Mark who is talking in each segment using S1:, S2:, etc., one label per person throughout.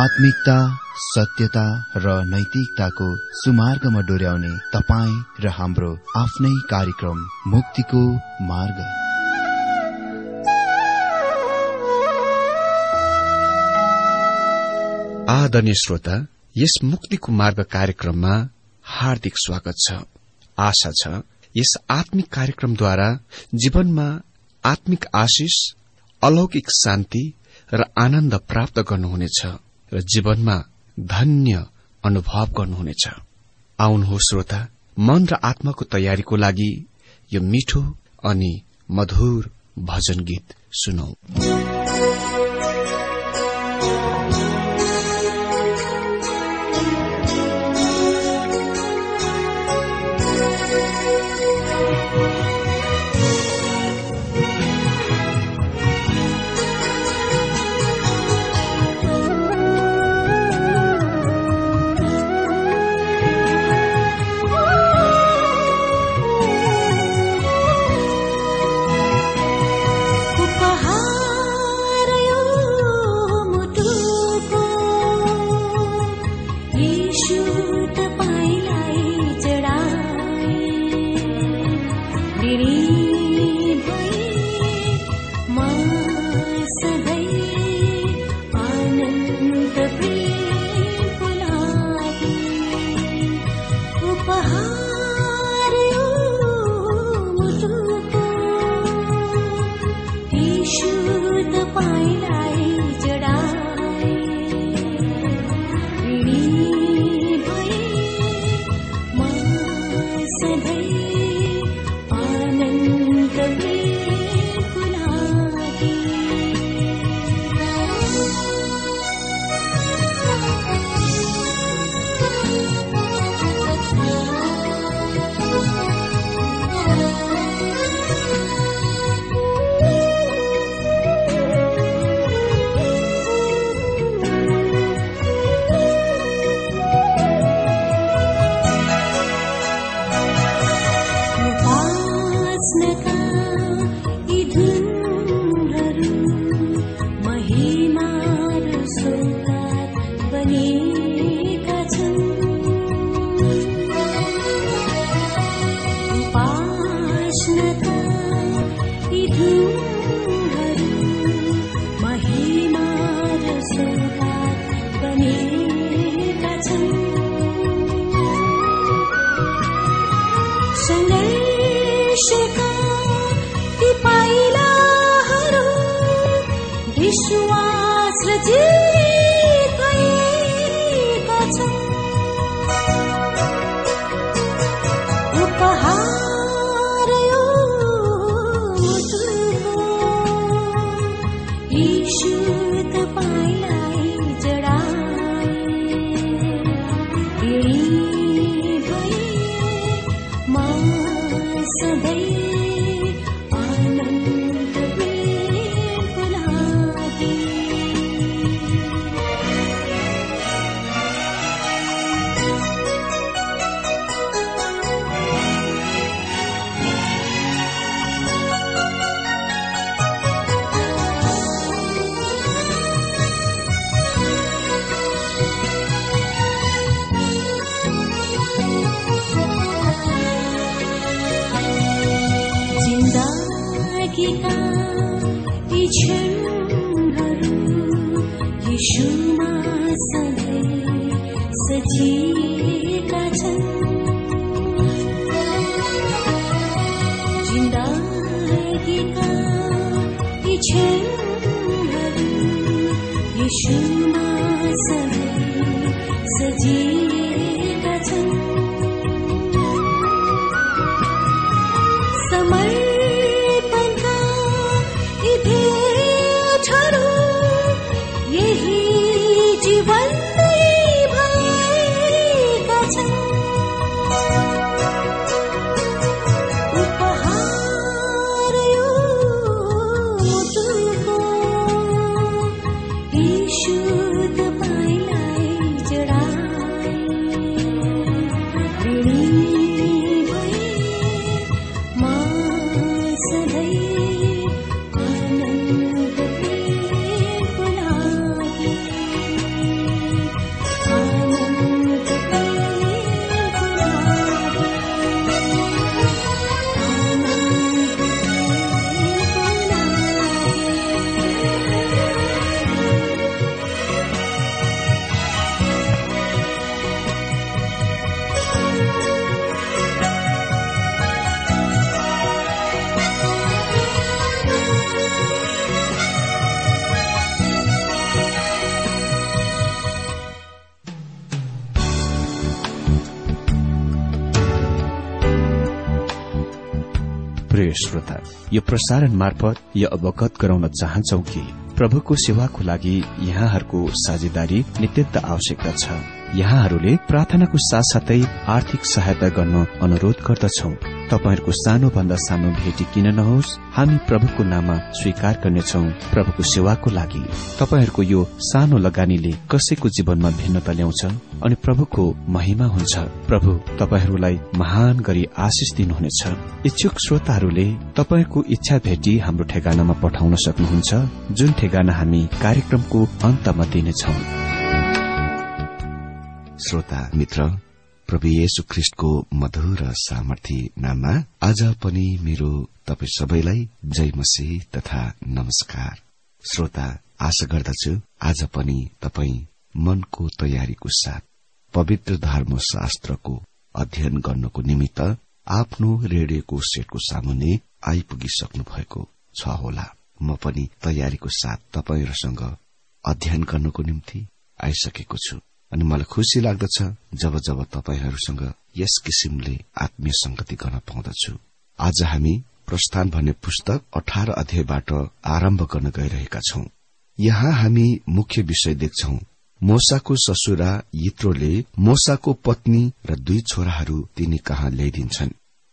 S1: आत्मिकता, सत्यता र नैतिकताको सुमार्गमा डोर्याउने तपाईँ र हाम्रो आफ्नै कार्यक्रम मुक्तिको मार्ग।
S2: आदरणीय श्रोता, यस मुक्तिको मार्ग कार्यक्रममा हार्दिक स्वागत छ। आशा छ यस आत्मिक कार्यक्रमद्वारा जीवनमा आत्मिक आशिष, अलौकिक शान्ति र आनन्द प्राप्त गर्नुहुनेछ र जीवनमा धन्य अनुभव गर्नुहुनेछ। आउनुहोस् श्रोता, मन र आत्माको तयारीको लागि यो मिठो अनि मधुर भजन गीत सुनौ।
S3: यही जीवन भएका छन्।
S2: प्रिय श्रोता, यो प्रसारण मार्फत यो अवगत गराउन चाहन्छौ कि प्रभुको सेवाको लागि यहाँहरूको साझेदारी नित्यन्त आवश्यकता छ। यहाँहरूले प्रार्थनाको साथसाथै आर्थिक सहायता गर्न अनुरोध गर्दछौ। तपाईहरूको सानो भन्दा सानो भेटी किन नहोस्, हामी प्रभुको नाममा स्वीकार गर्नेछौ। प्रभुको सेवाको लागि तपाईहरूको यो सानो लगानीले कसैको जीवनमा भिन्नता ल्याउँछ अनि प्रभुको महिमा हुन्छ। प्रभु तपाईहरूलाई महान गरी आशिष दिनुहुनेछ। इच्छुक श्रोताहरूले तपाईहरूको इच्छा भेटी हाम्रो ठेगानामा पठाउन सक्नुहुन्छ, जुन ठेगाना हामी कार्यक्रमको अन्तमा दिनेछौ।
S3: श्रोता मित्र, प्रभु येशू ख्रीष्टको मधुर सामर्थी नाममा आज पनि मेरो तपाई सबैलाई जय मसीह तथा नमस्कार। श्रोता, आशा गर्दछु आज पनि तपाई मनको तयारीको साथ पवित्र धर्मशास्त्रको अध्ययन गर्नको निमित्त आफ्नो रेडियोको सेटको सामुन्ने आइपुगिसक्नु भएको छ होला। म पनि तयारीको साथ तपाईहरुसँग अध्ययन गर्नको निम्ति आइसकेको छु अनि मलाई खुशी लाग्दछ जब जब तपाईहरुसँग यस किसिमले आत्मीय संगति गर्न पाउँदछु। आज हामी प्रस्थान भन्ने पुस्तक 18 अध्यायबाट आरम्भ गर्न गइरहेका छौं। यहाँ हामी मुख्य विषय देख्छौं। मोसाको ससुरा यित्रोले मोसाको पत्नी र 2 छोराहरू तिनी कहाँ ल्याइदिन्छन्।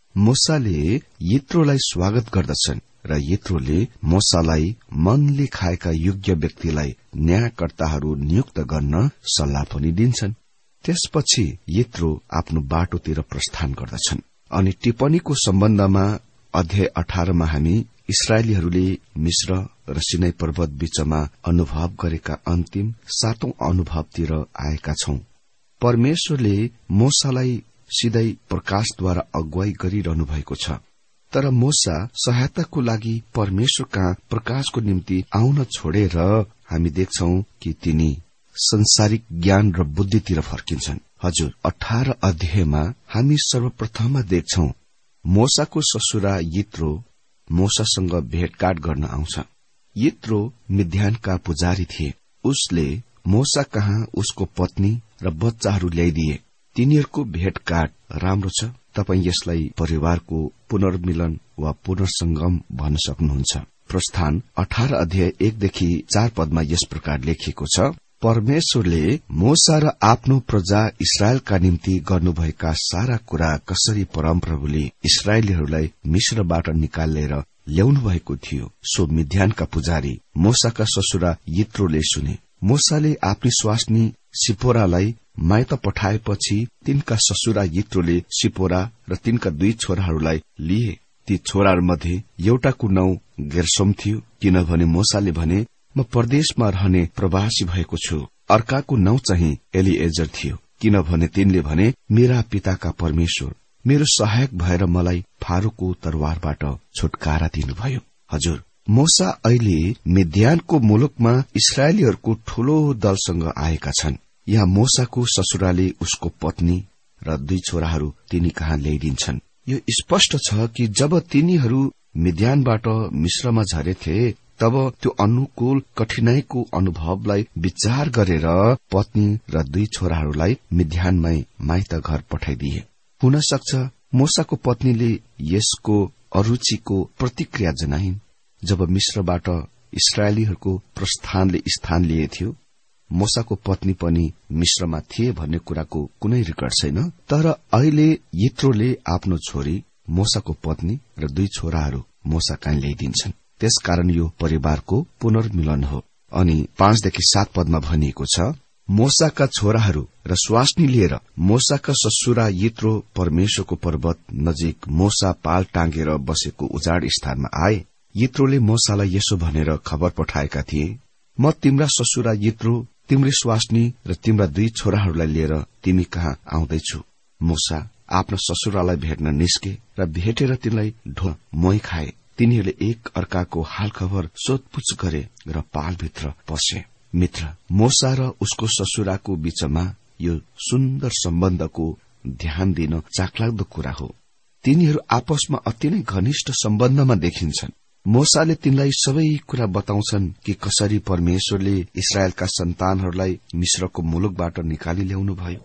S3: मोसाले यित्रोलाई स्वागत गर्दछन् र यित्रोले मोसालाई मनले खाएका योग्य व्यक्तिलाई न्यायकर्ताहरू नियुक्त गर्न सल्लाह पनि दिन्छन्। त्यसपछि यित्रो आफ्नो बाटोतिर प्रस्थान गर्दछन् अनि टिप्पणीको सम्बन्धमा अध्याय 18 मा हामी इस्राएलीहरूले मिश्र र सिनाई पर्वत बीचमा अनुभव गरेका अन्तिम 7औं अनुभवतिर आएका छौं। परमेश्वरले मोसालाई सिधै प्रकाशद्वारा अगुवाई गरिरहनु भएको छ, तर मोसा सहायताको लागि परमेश्वर कहाँ प्रकाशको निम्ति आउन छोडेर हामी देख्छौं कि तिनी संसारिक ज्ञान र बुद्धितिर फर्किन्छन्। हजुर, 18 अध्यायमा हामी सर्वप्रथममा देख्छौं मोसाको ससुरा यित्रो मोसासँग भेटघाट गर्न आउँछ। यित्रो मिद्यानका पुजारी थिए। उसले मोसा कहाँ उसको पत्नी र बच्चाहरू ल्याइदिए। तिनीहरूको भेटघाट राम्रो छ। तपाई यसलाई परिवारको पुनर्मिलन वा पुनर्संगम भन्न सक्नुहुन्छ। प्रस्थान 18 अध्याय 1 देखि 4 पदमा यस प्रकार लेखिएको छ। परमेश्वरले मोसा र आफ्नो प्रजा इस्राएलका निम्ति गर्नुभएका सारा कुरा कसरी परमप्रभुले इस्राएलीहरूलाई मिश्रबाट निकालेर ल्याउनु भएको थियो, सो मिद्यानका पुजारी मोसाका ससुरा यित्रोले सुने। मोसाले आफ्नी स्वास्नी सिपोरालाई माइत पठाएपछि तिनका ससुरा यित्रोले सिपोरा र तिनका 2 छोराहरूलाई लिए। ती छोराहरूमध्ये एउटाको नाउँ गेर्शोम थियो, किनभने मोसाले भने म परदेशमा रहने प्रवासी भएको छु। अर्काको नाउँ चाहिँ एलिएजर थियो, किनभने तिनले भने मेरा पिताका परमेश्वर मेरो सहायक भएर मलाई फारोको तरवारबाट छुटकारा दिनुभयो। हजुर, मोसा अहिले मिद्यानको मुलुकमा इस्राएलीहरूको ठूलो दलसँग आएका छन्। यहाँ मोसाको ससुराले उसको पत्नी र 2 छोराहरू तिनी कहाँ ल्याइदिन्छन्। यो स्पष्ट छ कि जब तिनीहरू मिद्यानबाट मिश्रमा झरेथे तब त्यो अनुकूल कठिनाईको अनुभवलाई विचार गरेर पत्नी र 2 छोराहरूलाई मिद्यानमै माइत घर पठाइदिए। हुन सक्छ मोसाको पत्नीले यसको अरुचिको प्रतिक्रिया जनाइन्। जब मिश्रबाट इस्राएलीहरूको प्रस्थानले स्थान लिए थियो, मोसाको पत्नी पनि मिश्रमा थिए भन्ने कुराको कुनै रेकर्ड छैन। तर अहिले यित्रोले आफ्नो छोरी मोसाको पत्नी र 2 छोराहरू मोसा कहाँ ल्याइदिन्छन्। त्यसकारण यो परिवारको पुनर्मिलन हो। अनि 5 देखि 7 पदमा भनिएको छ, मोसाका छोराहरू र स्वास्नी लिएर मोसाका ससुरा यित्रो परमेश्वरको पर्वत नजिक मोसा पाल टाँगेर बसेको उजाड स्थानमा आए। यित्रोले मोसालाई यसो भनेर खबर पठाएका थिए, म तिम्रा ससुरा यित्रो तिम्री स्वास्नी र तिम्रा 2 छोराहरूलाई लिएर तिमी कहाँ आउँदैछु। मोसा आफ्नो ससुरालाई भेट्न निस्के र भेटेर तिनलाई मोही खाए। तिनीहरूले एक अर्काको हालखबर सोधपुछ गरे र पालभित्र पसे। मित्र, मोसा र उसको ससुराको बीचमा यो सुन्दर सम्बन्धको ध्यान दिन चाखलाग्दो कुरा हो। तिनीहरू आपसमा अति नै घनिष्ठ सम्बन्धमा देखिन्छन्। मोसाले तिनलाई सबै कुरा बताउँछन् कि कसरी परमेश्वरले इस्राएलका सन्तानहरूलाई मिश्रको मुलुकबाट निकाली ल्याउनु भयो।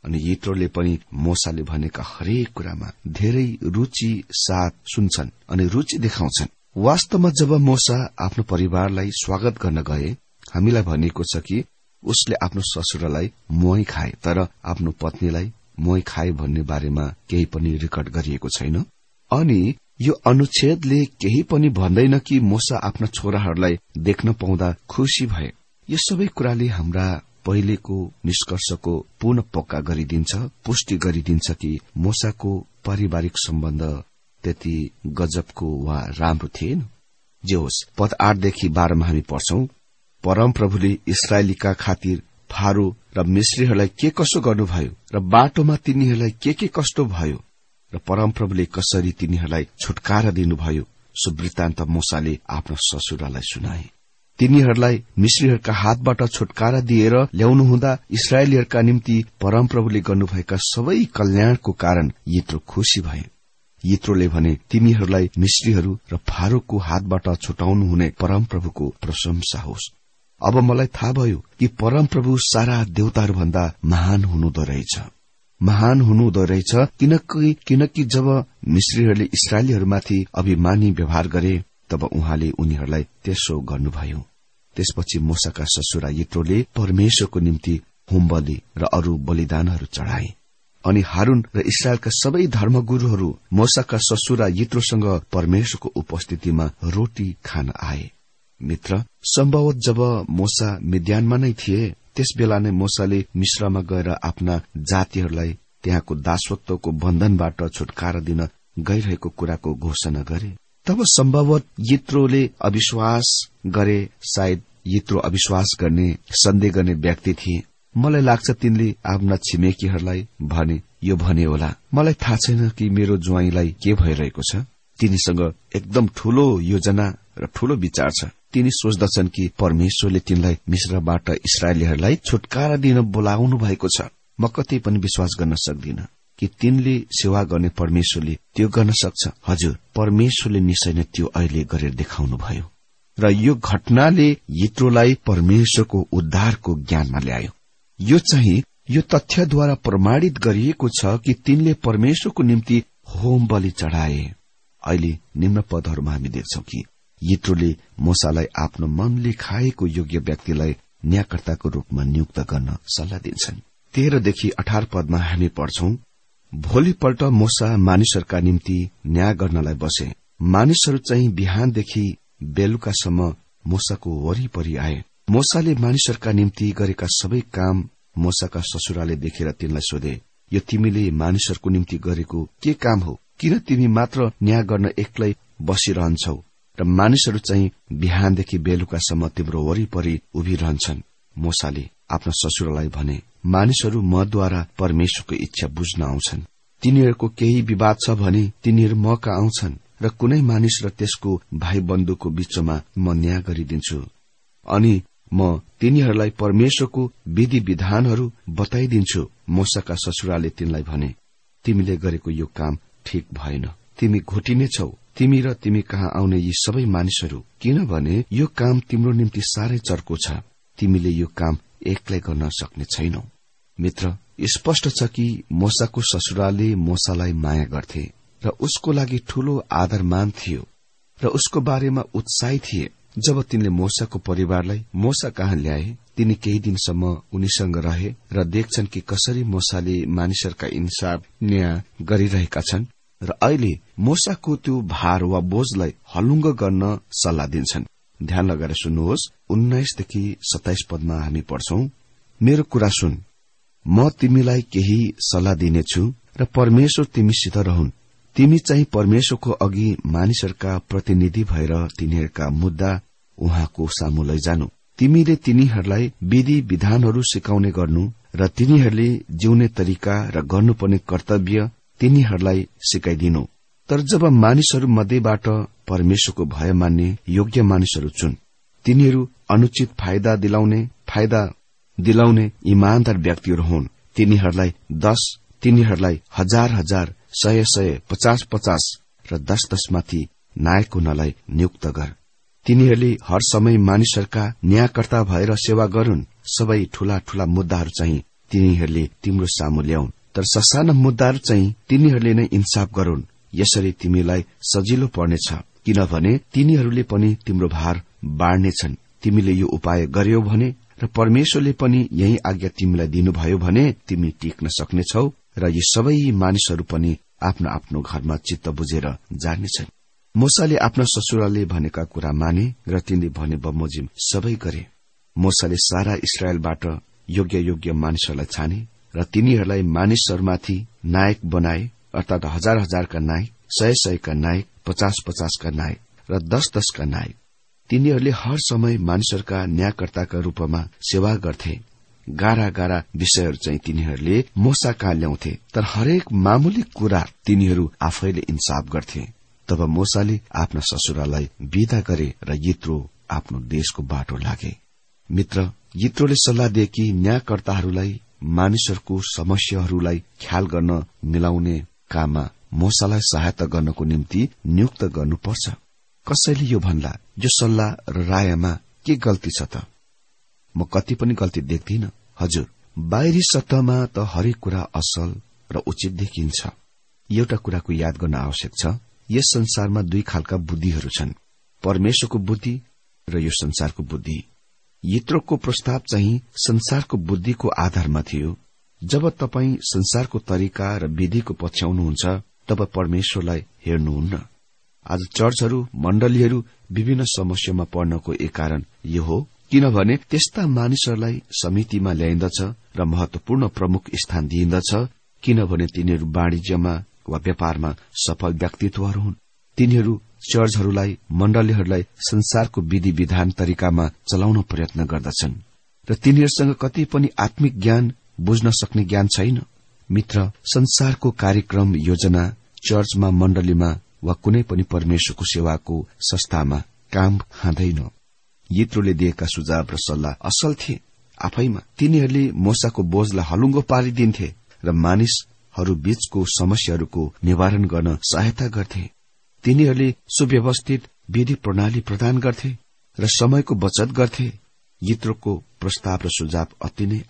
S3: अनि यित्रोले पनि मोसाले भनेका हरेक कुरामा धेरै रुचि साथ सुन्छन् अनि रुचि देखाउँछन्। वास्तवमा जब मोसा आफ्नो परिवारलाई स्वागत गर्न गए, हामीलाई भनिएको छ कि उसले आफ्नो ससुरालाई मोही खाए, तर आफ्नो पत्नीलाई मोही खाए भन्ने बारेमा केही पनि रेकर्ड गरिएको छैन। अनि यो अनुच्छेदले केही पनि भन्दैन कि मोसा आफ्ना छोराहरूलाई देख्न पाउँदा खुशी भए। यो सबै कुराले हाम्रा पहिलेको निष्कर्षको पुनः पक्का गरिदिन्छ, पुष्टि गरिदिन्छ कि मोसाको पारिवारिक सम्बन्ध त्यति गजबको वा राम्रो थिएन। जे होस्, पद 8 देखि 12 मा हामी पढ्छौं, परमप्रभुले इस्राएलीका खातिर फारो र मिश्रीहरूलाई के कसो गर्नुभयो र बाटोमा तिनीहरूलाई के कष्ट भयो र परमप्रभुले कसरी तिनीहरूलाई छुटकारा दिनुभयो, सो वृत्तान्त मोसाले आफ्नो ससुरालाई सुनाए। तिनीहरूलाई मिश्रीहरूका हातबाट छुटकारा दिएर ल्याउनु हुँदा इस्राएलीहरूका निम्ति परमप्रभुले गर्नुभएका सबै कल्याणको कारण यित्रो खुशी भए। यित्रोले भने, तिमीहरूलाई मिश्रीहरू र फारोको हातबाट छुटाउनु हुने परमप्रभुको प्रशंसा होस्। अब मलाई थाहा भयो कि परमप्रभु सारा देवताहरूभन्दा महान हुनुहुँदो रहेछ, किनकि जब मिश्रीहरूले इस्राएलीहरूमाथि अभिमानी व्यवहार गरे तब उहाँले उनीहरूलाई त्यसो गर्नुभयो। त्यसपछि मोसाका ससुरा यित्रोले परमेश्वरको निम्ति होमबलि र अरू बलिदानहरू चढाए। अनि हारून र इस्राएलका सबै धर्मगुरूहरू मोसाका ससुरा यित्रोसँग परमेश्वरको उपस्थितिमा रोटी खान आए। मित्र, सम्भवत जब मोसा मिद्यानमा नै थिए, त्यस बेला नै मोसाले मिश्रमा गएर आफ्ना जातिहरूलाई त्यहाँको दासत्वको बन्धनबाट छुटकारा दिन गइरहेको कुराको घोषणा गरे। तब सम्भवत यित्रोले अविश्वास गरे। सायद यित्रो अविश्वास गर्ने, सन्देह गर्ने व्यक्ति थिए। मलाई लाग्छ तिनले आफ्ना छिमेकीहरूलाई यो भने होला, मलाई थाहा छैन कि मेरो ज्वाइँलाई के भइरहेको छ। तिनीसँग एकदम ठूलो योजना र ठूलो विचार छ। तिनी सोच्दछन् कि परमेश्वरले तिनलाई मिश्रबाट इस्राएलीहरूलाई छुटकारा दिन बोलाउनु भएको छ। म कतै पनि विश्वास गर्न सक्दिन कि तिनले सेवा गर्ने परमेश्वरले त्यो गर्न सक्छ। हजुर, परमेश्वरले निश्चय नै त्यो अहिले गरेर देखाउनु भयो र यो घटनाले यित्रोलाई परमेश्वरको उद्धारको ज्ञानमा ल्यायो। यो तथ्यद्वारा प्रमाणित गरिएको छ कि तिनले परमेश्वरको निम्ति होम बलि चढाए। अहिले निम्न पदहरूमा हामी देख्छौं कि यित्रोले मोसालाई आफ्नो मनले खाएको योग्य व्यक्तिलाई न्यायकर्ताको रूपमा नियुक्त गर्न सल्लाह दिन्छन्। 13 देखि 18 पदमा हामी पढ्छौं, भोलिपल्ट मोसा मानिसहरूका निम्ति न्याय गर्नलाई बसे। मानिसहरू चाहिँ बिहानदेखि बेलुकासम्म मोसाको वरिपरि आए। मोसाले मानिसहरूका निम्ति गरेका सबै काम मोसाका ससुराले देखेर तिनलाई सोधे, यो तिमीले मानिसहरूको निम्ति गरेको के काम हो? किन तिमी मात्र न्याय गर्न एक्लै बसिरहन्छौ र मानिसहरू चाहिँ बिहानदेखि बेलुकासम्म तिम्रो वरिपरि उभिरहन्छन्? मोसाले आफ्नो ससुरालाई भने, मानिसहरू मद्वारा परमेश्वरको इच्छा बुझ्न आउँछन्। तिनीहरूको केही विवाद छ भने तिनीहरू मका आउँछन् र कुनै मानिस र त्यसको भाइ बन्धुको बीचमा म न्याय गरिदिन्छु अनि म तिनीहरूलाई परमेश्वरको विधि विधानहरू बताइदिन्छु। मोसाका ससुराले तिनलाई भने, तिमीले गरेको यो काम ठिक भएन। तिमी घोटिनेछौ, तिमी र तिमी कहाँ आउने यी सबै मानिसहरू, किनभने यो काम तिम्रो निम्ति साह्रै चर्को छ। तिमीले यो काम एक्लै गर्न सक्ने छैनौ। मित्र, स्पष्ट छ कि मोसाको ससुराले मोसालाई माया गर्थे र उसको लागि ठूलो आदरमान थियो र उसको बारेमा उत्साहित थिए। जब तिनले मोसाको परिवारलाई मोसा कहाँ ल्याए, तिनी केही दिनसम्म उनीसँग रहे र देख्छन् कि कसरी मोसाले मानिसहरूका इन्साफ न्याय गरिरहेका छन् र अहिले मोसाको त्यो भार वा बोझलाई हलुङ्ग गर्न सल्लाह दिन्छन्। ध्यान लगाएर सुन्नुहोस्, 19 देखि 27 पदमा हामी पढ्छौं, मेरो कुरा सुन, म तिमीलाई केही सल्लाह दिनेछु र परमेश्वर तिमीसित रहन्। तिमी चाहिँ परमेश्वरको अघि मानिसहरूका प्रतिनिधि भएर तिनीहरूका मुद्दा उहाँको सामु लैजानु। तिमीले तिनीहरूलाई विधि विधानहरू सिकाउने गर्नु र तिनीहरूले जिउने तरिका र गर्नुपर्ने कर्तव्य तिनीहरूलाई सिकाइदिनु। तर जब मानिसहरू मध्येबाट परमेश्वरको भय मान्ने योग्य मानिसहरू चुन। तिनीहरू अनुचित फाइदा दिलाउने इमानदार व्यक्तिहरू हुन्। तिनीहरूलाई 10, तिनीहरूलाई 1000, 100, 50 र 10 माथि नायक हुनलाई नियुक्त गर। तिनीहरूले हर समय मानिसहरूका न्यायकर्ता भएर सेवा गरून्। सबै ठूला ठूला मुद्दाहरू चाहिँ तिनीहरूले तिम्रो सामु ल्याउन्, तर ससाना मुद्दाहरू चाहिँ तिनीहरूले नै इन्साफ गरून्। यसरी तिमीलाई सजिलो पर्नेछ, किनभने तिनीहरूले पनि तिम्रो भार बाँड्नेछन्। तिमीले यो उपाय गर्यौ भने र परमेश्वरले पनि यही आज्ञा तिमीलाई दिनुभयो भने तिमी टिक्न सक्नेछौ र यी सबै मानिसहरू पनि आफ्नो आफ्नो घरमा चित्त बुझेर जानेछन्। मोसाले आफ्ना ससुराले भनेका कुरा माने र तिनले भने बमोजिम सबै गरे। मोसाले सारा इस्राएलबाट योग्य योग्य मानिसहरूलाई छाने र तिनीहरूलाई मानिसहरूमाथि नायक बनाए, अर्थात 1000 का नायक, 100 का नायक, 50 का नायक र 10 का नायक। तिनीहरूले हर समय मानिसहरूका न्यायकर्ताका रूपमा सेवा गर्थे। गाह्रा गाह्रा विषयहरू चाहिँ तिनीहरूले मोसा कहाँ ल्याउँथे, तर हरेक मामुली कुरा तिनीहरू आफैले इन्साफ गर्थे। तब मोसाले आफ्ना ससुरालाई विदा गरे र यित्रो आफ्नो देशको बाटो लागे। मित्र, यित्रोले सल्लाह दिए कि न्यायकर्ताहरूलाई मानिसहरूको समस्याहरूलाई ख्याल गर्न मिलाउने काममा मोसालाई सहायता गर्नको निम्ति नियुक्त गर्नुपर्छ। कसैले यो भन्ला, यो सल्लाह र रायमा के गल्ती छ त? म कति पनि गल्ती देख्दिन। हजुर, बाहिरी सतहमा त हरेक कुरा असल र उचित देखिन्छ। एउटा कुराको याद गर्न आवश्यक छ, यस संसारमा दुई खालका बुद्धिहरू छन्, परमेश्वरको बुद्धि र यो संसारको बुद्धि। यित्रोको प्रस्ताव चाहिँ संसारको बुद्धिको आधारमा थियो। जब तपाई संसारको तरिका र विधिको पछ्याउनुहुन्छ तब परमेश्वरलाई हेर्नुहुन्न। आज चर्चहरू, मण्डलीहरू विभिन्न समस्यामा पर्नको एक कारण यो हो, किनभने त्यस्ता मानिसहरूलाई समितिमा ल्याइन्दछ र महत्वपूर्ण प्रमुख स्थान दिइन्दछ, किनभने तिनीहरू वाणिज्यमा वा व्यापारमा सफल व्यक्तित्वहरू हुन्। तिनीहरू चर्चहरूलाई, मण्डलीहरूलाई संसारको विधि विधान तरिकामा चलाउन प्रयत्न गर्दछन् र तिनीहरूसँग कति पनि आत्मिक ज्ञान, बुझ्न सक्ने ज्ञान छैन। मित्र, संसारको कार्यक्रम योजना चर्चमा, मण्डलीमा वा कुनै पनि परमेश्वरको सेवाको संस्थामा काम खाँदैन। यित्रोले दिएका सुझाव र सल्लाह असल थिए आफैमा। तिनीहरूले मोसाको बोझलाई हलुङ्गो पारिदिन्थे र मानिसहरू बीचको समस्याहरूको निवारण गर्न सहायता गर्थे। तिनीहरूले सुव्यवस्थित विधि प्रणाली प्रदान गर्थे र समयको बचत गर्थे। यित्रोको प्रस्ताव र सुझाव अति नै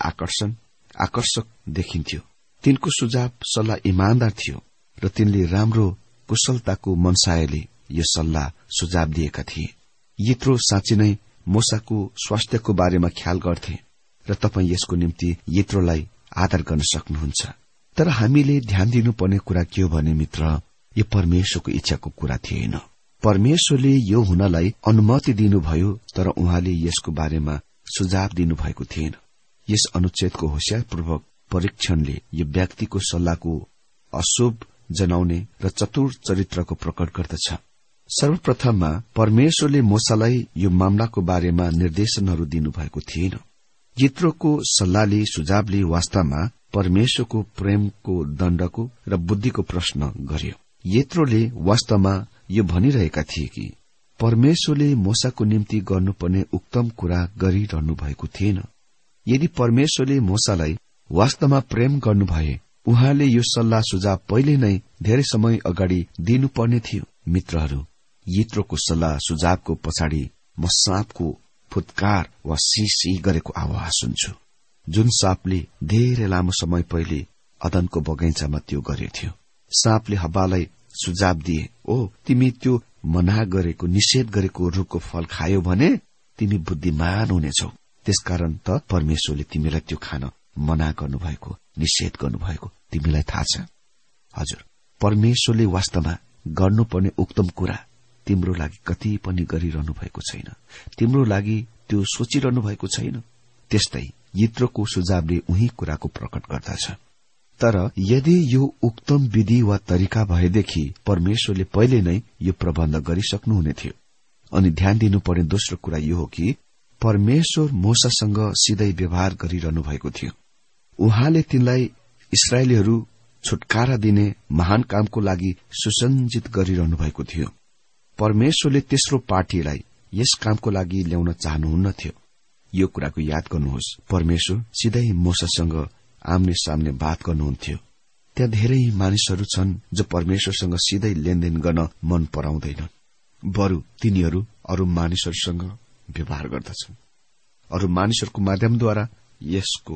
S3: आकर्षक देखिन्थ्यो। तिनको सुझाव सल्लाह इमानदार थियो र तिनले राम्रो कुशलताको मनसायले यो सल्लाह सुझाव दिएका थिए। यित्रो साँच्चै नै मोसाको स्वास्थ्यको बारेमा ख्याल गर्थे र तपाई यसको निम्ति यित्रोलाई आदर गर्न सक्नुहुन्छ। तर हामीले ध्यान दिनुपर्ने कुरा के हो भने मित्र, यो परमेश्वरको इच्छाको कुरा थिएन। परमेश्वरले यो हुनलाई अनुमति दिनुभयो, तर उहाँले यसको बारेमा सुझाव दिनुभएको थिएन। यस अनुच्छेदको होशियारपूर्वक परीक्षणले यो व्यक्तिको सल्लाहको अशुभ जनाउने र चतुर चरित्रको प्रकट गर्दछ। सर्वप्रथममा परमेश्वरले मोसालाई यो मामलाको बारेमा निर्देशनहरू दिनुभएको थिएन। यित्रोको सल्लाहले, सुझावले वास्तवमा परमेश्वरको प्रेमको दण्डको र बुद्धिको प्रश्न गर्यो। यित्रोले वास्तवमा यो भनिरहेका थिए कि परमेश्वरले मोसाको निम्ति गर्नुपर्ने उक्तम कुरा गरिरहनु भएको थिएन। यदि परमेश्वरले मोसालाई वास्तवमा प्रेम गर्नुभए, उहाँले यो सल्लाह सुझाव पहिले नै धेरै समय अगाडि दिनुपर्ने थियो। मित्रहरू, यित्रोको सल्लाह सुझावको पछाडि म साँपको फुत्कार वा सी गरेको आवाज सुन्छु, जुन साँपले धेरै लामो समय पहिले अदनको बगैँचामा त्यो गरेको थियो। साँपले हब्बालाई सुझाव दिए, ओ तिमी त्यो मना गरेको, निषेध गरेको रुखको फल खायो भने तिमी बुद्धिमान हुनेछौ। त्यसकारण त परमेश्वरले तिमीलाई त्यो खान मना गर्नुभएको, निषेध गर्नुभएको तिमीलाई थाहा छ। हजुर, परमेश्वरले वास्तवमा गर्नुपर्ने उक्तम कुरा तिम्रो लागि कति पनि गरिरहनु भएको छैन। तिम्रो लागि त्यो सोचिरहनु भएको छैन। त्यस्तै यित्रोको सुझावले उही कुराको प्रकट गर्दछ। तर यदि यो उक्तम विधि वा तरिका भएदेखि परमेश्वरले पहिले नै यो प्रबन्ध गरिसक्नुहुने थियो। अनि ध्यान दिनुपर्ने दोस्रो कुरा यो हो कि परमेश्वर मोसासँग सिधै व्यवहार गरिरहनु भएको थियो। उहाँले तिनलाई इस्राएलीहरू छुटकारा दिने महान कामको लागि सुसञ्जित गरिरहनु भएको थियो। परमेश्वरले तेस्रो पार्टीलाई यस कामको लागि ल्याउन चाहनुहुन्न थियो। यो कुराको याद गर्नुहोस्, परमेश्वर सिधै मोसासँग आम्ने सामने बात गर्नुहुन्थ्यो। त्यहाँ धेरै मानिसहरू छन् जो परमेश्वरसँग सिधै लेनदेन गर्न मन पराउँदैनन्, बरु तिनीहरू अरू मानिसहरूसँग व्यवहार गर्दछन्। अरू मानिसहरूको माध्यमद्वारा यसको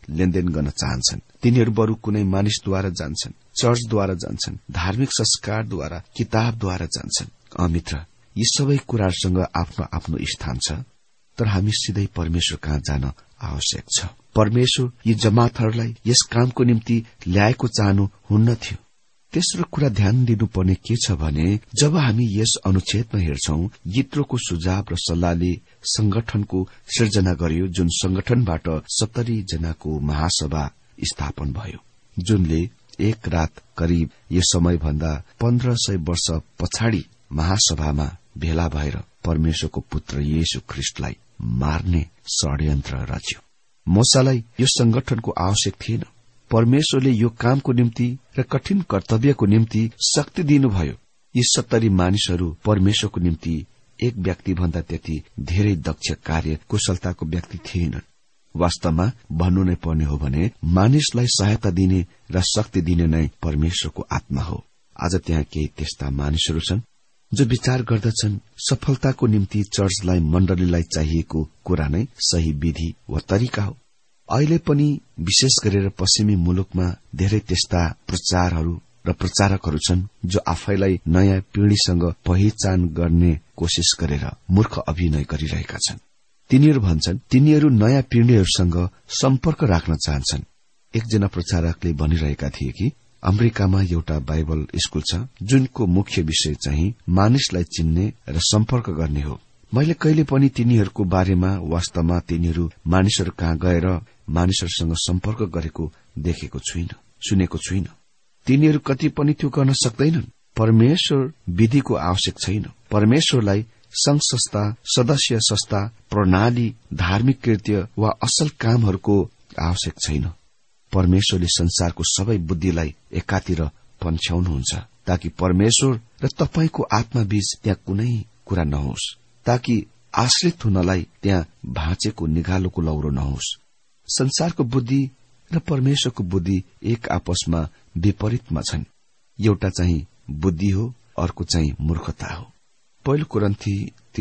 S3: लेनदेन गर्न चाहन्छन्। तिनीहरू बरु कुनै मानिसद्वारा जान्छन्, चर्चद्वारा जान्छन्, धार्मिक संस्कारद्वारा, किताबद्वारा जान्छन्। मित्र, यी सबै कुराहरूसँग आफ्नो आफ्नो स्थान छ, तर हामी सिधै परमेश्वर कहाँ जान आवश्यक छ। परमेश्वर यी जमातहरूलाई यस कामको निम्ति ल्याएको चाहनु हुन्न थियो। तेस्रो कुरा ध्यान दिनुपर्ने के छ भने, जब हामी यस अनुच्छेदमा हेर्छौं, यित्रोको सुझाव र सल्लाहले संगठनको सिर्जना गर्यो, जुन संगठनबाट 70 जनाको महासभा स्थापन भयो, जुनले एक रात करिब यो समयभन्दा 1500 वर्ष पछाडि महासभामा भेला भएर परमेश्वरको पुत्र येशू ख्रिस्टलाई मार्ने षड्यन्त्र रच्यो। मूसालाई यो संगठनको आवश्यक थिएन। परमेश्वरले यो कामको निम्ति र कठिन कर्तव्यको निम्ति शक्ति दिनुभयो। यी 70 मानिसहरू परमेश्वरको निम्ति एक व्यक्ति भन्दा त्यति धेरै दक्ष कार्य कुशलताको व्यक्ति थिएनन्। वास्तवमा भन्नु नै पर्ने हो भने मानिसलाई सहायता दिने र शक्ति दिने नै परमेश्वरको आत्मा हो। आज त्यहाँ केही त्यस्ता मानिसहरू छन् जो विचार गर्दछन् सफलताको निम्ति चर्चलाई, मण्डलीलाई चाहिएको कुरा नै सही विधि वा तरिका हो। अहिले पनि विशेष गरेर पश्चिमी मुलुकमा धेरै त्यस्ता प्रचारहरू र प्रचारकहरू छन् जो आफैलाई नयाँ पिढ़ीसँग पहिचान गर्ने कोशिश गरेर मूर्ख अभिनय गरिरहेका छन्। तिनीहरू भन्छन् तिनीहरू नयाँ पिढ़ीहरूसँग सम्पर्क राख्न चाहन्छन्। एकजना प्रचारकले भनिरहेका थिए कि अमेरिकामा एउटा बाइबल स्कूल छ जुनको मुख्य विषय चाहिँ मानिसलाई चिन्ने र सम्पर्क गर्ने हो। मैले कहिले पनि तिनीहरूको बारेमा वास्तवमा तिनीहरू मानिसहरू कहाँ गएर मानिसहरूसँग सम्पर्क गरेको देखेको छुइनँ, सुनेको छुइनँ। तिनीहरू कति पनि त्यो गर्न सक्दैनन्। परमेश्वर विधिको आवश्यक छैन। परमेश्वरलाई संघ संस्था, सदस्य संस्था, प्रणाली, धार्मिक कृत्य वा असल कामहरूको आवश्यक छैन। परमेश्वरले संसारको सबै बुद्धिलाई एकातिर पन्छ्याउनुहुन्छ ताकि परमेश्वर र तपाईको आत्मा बीच त्यहाँ कुनै कुरा नहोस्, ताकि आश्रित हुनलाई त्यहाँ भाँचेको निगालोको लौरो नहोस्। संसारको बुद्धि र परमेश्वरको बुद्धि एक आपसमा विपरीतमा छन्। एउटा चाहिँ बुद्धि हो, अर्को चाहिँ मूर्खता हो। पहिलो कोरिन्थी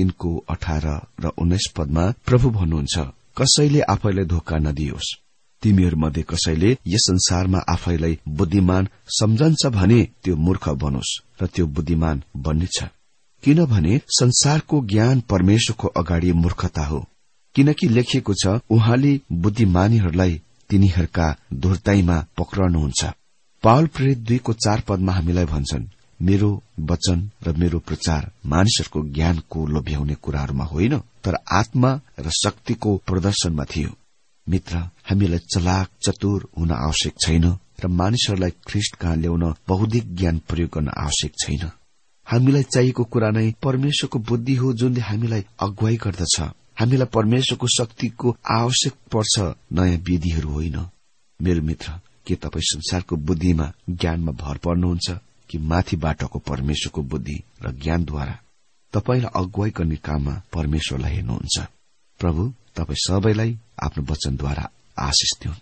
S3: 3:18 र 19 पदमा प्रभु भन्नुहुन्छ, कसैले आफैलाई धोका नदियोस्। तिमीहरूमध्ये कसैले यस संसारमा आफैलाई बुद्धिमान सम्झन्छ भने त्यो मूर्ख बनोस् र त्यो बुद्धिमान बन्नेछ। किनभने संसारको ज्ञान परमेश्वरको अगाडि मूर्खता हो। किनकि लेखिएको छ, उहाँले बुद्धिमानीहरूलाई तिनीहरूका धुर्ताईमा पक्रनुहुन्छ। पावल प्रेरित 2:4 पदमा हामीलाई भन्छन्, मेरो वचन र मेरो प्रचार मानिसहरूको ज्ञानको लोभ्याउने कुराहरूमा होइन, तर आत्मा र शक्तिको प्रदर्शनमा थियो। मित्र, हामीलाई चलाक चतुर हुन आवश्यक छैन र मानिसहरूलाई ख्रिस्ट कहाँ ल्याउन बौद्धिक ज्ञान प्रयोग गर्न आवश्यक छैन। हामीलाई चाहिएको कुरा नै परमेश्वरको बुद्धि हो, जुनले हामीलाई अगुवाई गर्दछ। हामीलाई परमेश्वरको शक्तिको आवश्यक पर्छ, नयाँ विधिहरू होइन। मेरो मित्र, के तपाईँ संसारको बुद्धिमा, ज्ञानमा भर पर्नुहुन्छ कि माथिबाटको परमेश्वरको बुद्धि र ज्ञानद्वारा तपाईलाई अगुवाई गर्ने काममा परमेश्वरलाई हेर्नुहुन्छ? प्रभु तपाईँ सबैलाई आफ्नो वचनद्वारा आशिष दिउन्।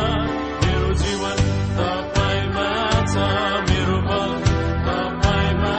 S4: मेरो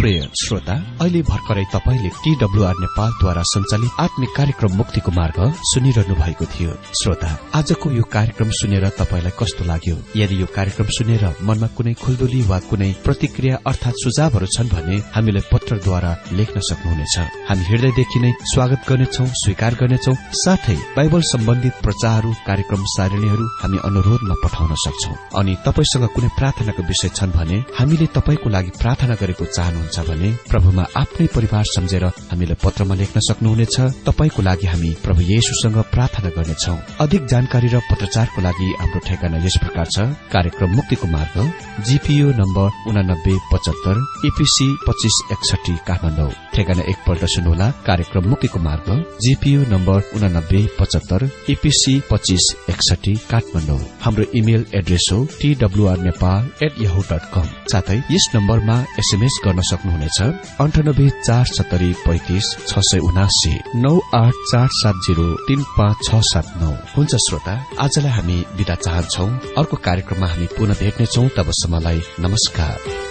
S2: प्रिय श्रोता, अहिले भर्खरै तपाईले TWR नेपालद्वारा सञ्चालित आत्मिक कार्यक्रम मुक्तिको मार्ग सुनिरहनु भएको थियो। श्रोता, आजको यो कार्यक्रम सुनेर तपाईलाई कस्तो लाग्यो? यदि यो कार्यक्रम सुनेर मनमा कुनै खुल्दुली वा कुनै प्रतिक्रिया अर्थात सुझावहरू छन् भने हामीलाई पत्रद्वारा लेख्न सक्नुहुनेछ। हामी हृदयदेखि नै स्वागत गर्नेछौं, स्वीकार गर्नेछौं। साथै बाइबल सम्बन्धित प्रचारहरू, कार्यक्रम सारणीहरू हामी अनुरोधमा पठाउन सक्छौं। अनि तपाईसँग कुनै प्रार्थनाको विषय छन् भने, हामीले तपाईको लागि प्रार्थना गरेको चाहनुहुन्छ भने प्रभुमा आफ्नै परिवार सम्झेर हामीलाई पत्रमा लेख्न सक्नुहुनेछ। तपाईको लागि हामी प्रभु येशूसँग प्रार्थना गर्नेछौं। अधिक जानकारी र पत्रचारको लागि हाम्रो ठेगाना यस प्रकार छ। कार्यक्रम मुक्तिको मार्ग, GPO नम्बर 8975, EPC 2561 काठमाडौँ। ठेगाना एकपल्ट सुन्नुहोला। कार्यक्रम मुक्तिको मार्ग, GPO नम्बर 8975, EPC 2561 काठमाडौँ। हाम्रो इमेल एड्रेस हो twrnepal@yahoo.com। साथै यस नम्बरमा SMS गर्न सक्नुहुनेछ 9847350679 9847035679। हुन्छ श्रोता, आजलाई हामी बिदा चाहन्छौ। अर्को कार्यक्रममा हामी पुनः भेट्नेछौ। तबसम्मलाई नमस्कार।